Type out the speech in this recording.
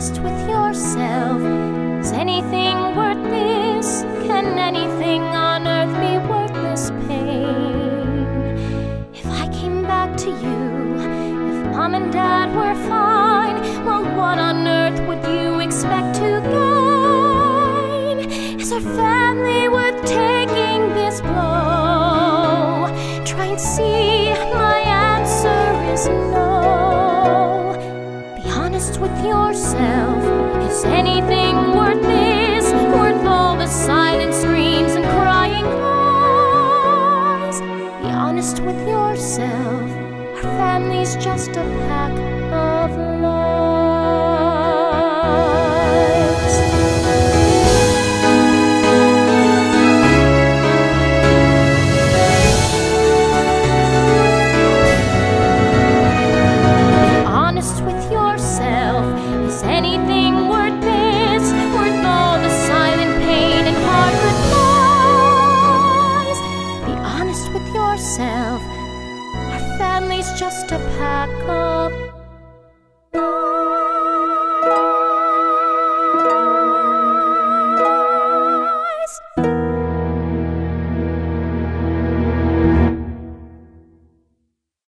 honest with yourself. Is anything worth this? Can anything on earth be worth this pain? If I came back to you, if Mom and Dad were fine, well, what on earth would you expect to gain? Is our family worth taking this blow? Try and see, my answer is no. Be honest with yourself. Is anything worth this? Worth all the silent screams and crying eyes? Be honest with yourself. Our family's just a